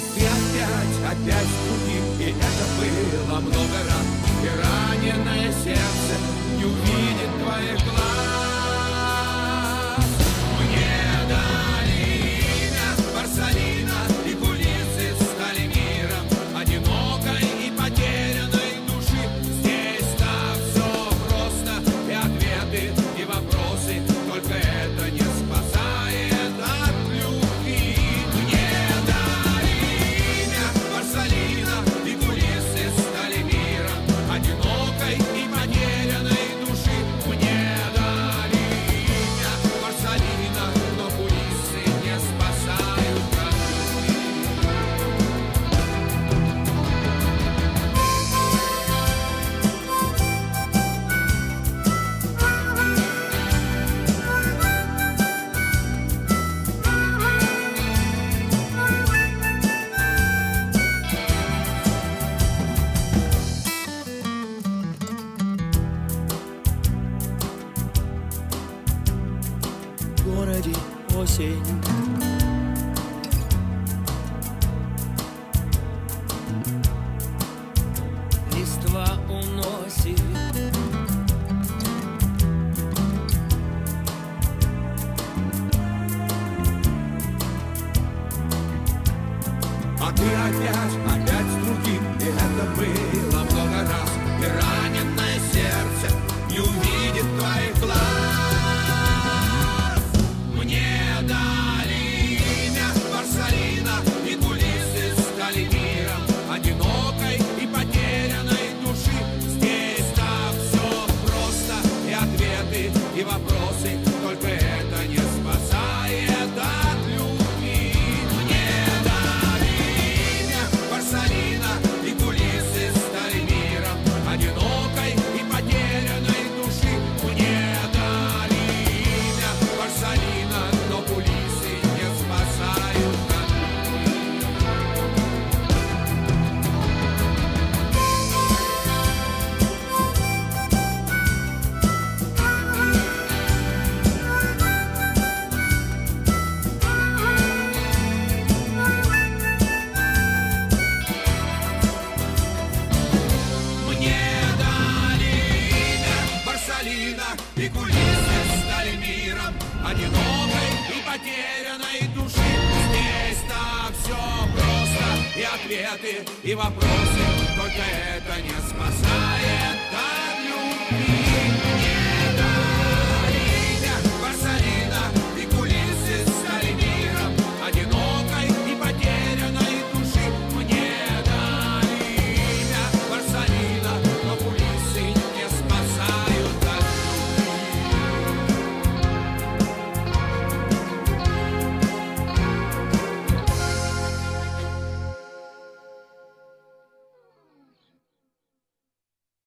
ты опять с пути, и это было много раз. И раненое сердце не увидит твоих глаз. Мне дали имя Барсалина, и кулисы стали миром одинокой и потерянной души. Здесь так все просто, и ответы, и вопросы, только это не спасает от любви. Мне дали имя Барсалина, и кулисы стали миром одинокой и потерянной души. Мне дали имя Барсалина, но кулисы не спасают от любви. В городе осень. Листва уносит. А ты опять с другим, и это было много раз. И раненое сердце не увидит твоих глаз. Мне дали имя Барсалина, и кулисы стали миром одинокой и потерянной души. Здесь так все просто, и ответы, и вопросы, только это не спасает от любви. Мне дали имя Барсалина, и кулисы стали миром одинокой и потерянной души. Мне дали имя Барсалина, но кулисы не спасают от любви. Мне дали имя Барсалина, и кулисы стали миром одинокой и потерянной души. Здесь так все просто, и ответы, и вопросы, только это не спасает